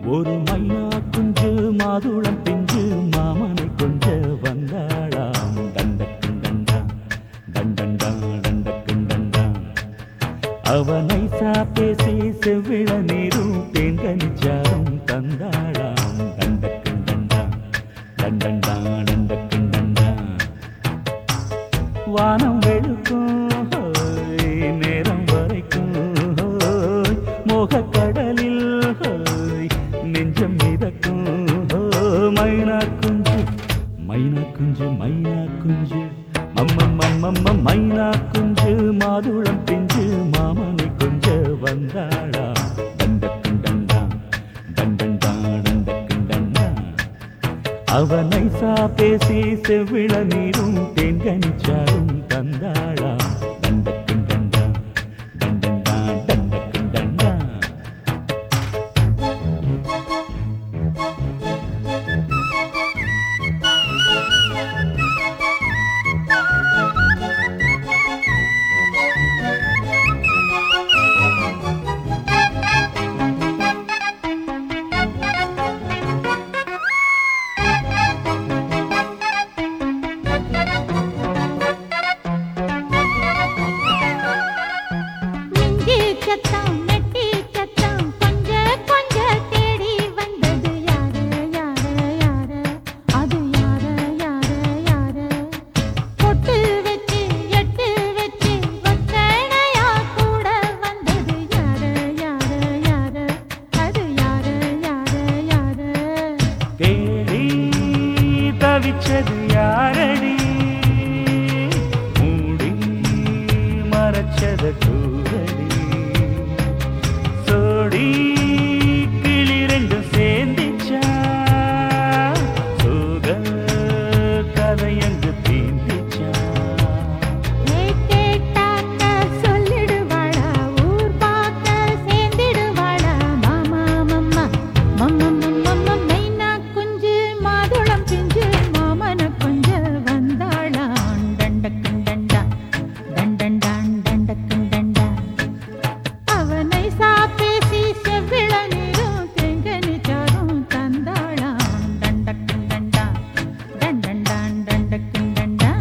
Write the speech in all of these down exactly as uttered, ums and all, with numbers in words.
ஒரு மைனா குஞ்சு மாதுளம் பிஞ்சு மாமனை கொஞ்ச வந்தாளாம். தண்டக்குண்டண்டா தண்டண்டா தண்டக்குண்டண்டா அவனை சாப்பேசி செவ்விள நீரும் தேங்கனிச்சாரும் தந்தாளாம். தண்டக்குண்டண்டா தண்டண்டா தண்டக்குண்டண்டா வானம் வெளுக்கும் நேரம் வரைக்கும் மோகக்கடலில் நெஞ்சம் மிதக்கும். மைனா குஞ்சு மைனா குஞ்சு மைனா குஞ்சு மம்மம்மம்மம்ம மைனா குஞ்சு மாதுளம் பிஞ்சு மாமனை கொஞ்ச வந்தாளா. தண்டக்குண்டண்டா தண்டண்டா தண்டக்குண்டண்டா அவனை சாப்பேசி செவ்விள நீரும் தேன்கனிச்சாரும் தந்தாளா. தண்டக்குண்டண்டா தண்டண்டா தண்டக்குண்டண்டா தவிச்சது யாரடி மூடி மறைச்சத கூறடி சோடி கிளி ரெண்டும் சேர்ந்திச்சா சோக கதையங்கு தீந்திச்சா. சொல்லிடுவாளா ஊர் பார்க்க சேர்ந்திடுவாளா மாமா மம்மா மம்மா மம்மா மைனா குஞ்சு மாதுளம் பிஞ்சு மாமன கொஞ்ச வந்தாளா. தண்டக்குண்டண்டா தண்டண்டான் தண்டக்குண்டண்டா அவனை சாப்பேசி செவ்விள நீரும் தேங்கனிச்சாரும் தந்தாளா. தண்டக்குண்டண்டா தண்டண்டான் தண்டக்குண்டண்டா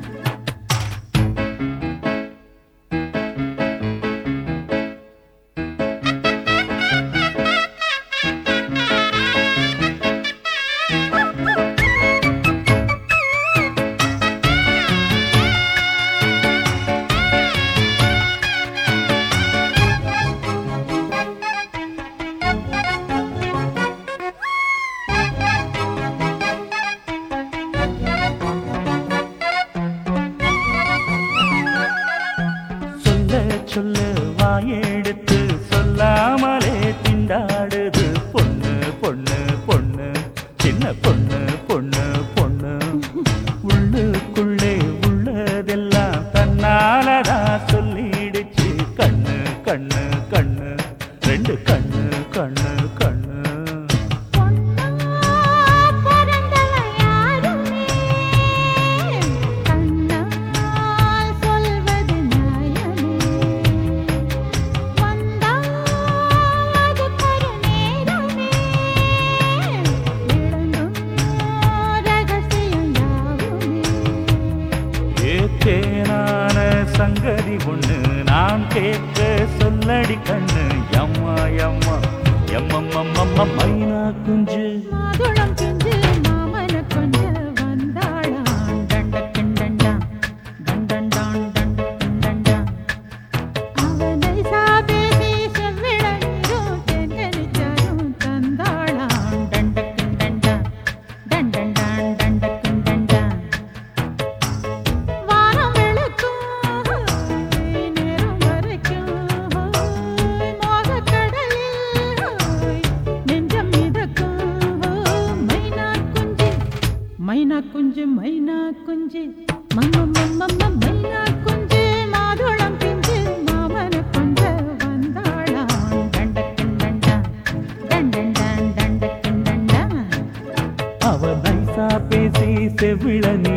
சொல்ல சொல்ல வாயெடுத்து சொல்லாமலே திண்டாடுது பொண்ணு பொண்ணு பொண்ணு சின்ன பொண்ணு பொண்ணு பொண்ணு உள்ளுக்குள்ளே உள்ளதெல்லாம் தன்னாலதா சொல்லிடுச்சு. கண்ணு கண்ணு கண்ணு ரெண்டு கண்ணு கண்ணு கண்ணு தேனான சங்கதி ஒண்ணு நான் கேட்க சொல்லடி கண்ணு. எம்மா எம்மா எம்மம்மம்மம்ம மைனா குஞ்சு மாதுளம் பிஞ்சு மாமன கொஞ்ச வந்தாளா. தண்டக்குண்டண்டா தண்டண்டான் தண்டக்குண்டண்டா அவனை சாப்பேசி செவ்விள நீரும் தேங்கனிச்சாரும் தந்தாளா. தண்டக்குண்டண்டா தண்டண்டான் தண்டக்குண்டண்டா வானம் வெளுக்கும் நேரம் வரைக்கும் மோகக்கடலில் நெஞ்சம் மிதக்கும். மைனா குஞ்சு மைனா குஞ்சு மம்ம மம்ம மைனா குஞ்சு மாதுளம் பிஞ்சு மாமன கொஞ்ச வந்தாளா. தண்டக்குண்டண்டா தண்டண்டான் தண்டக்குண்டண்டா அவனை சாப்பேசி செவ்விள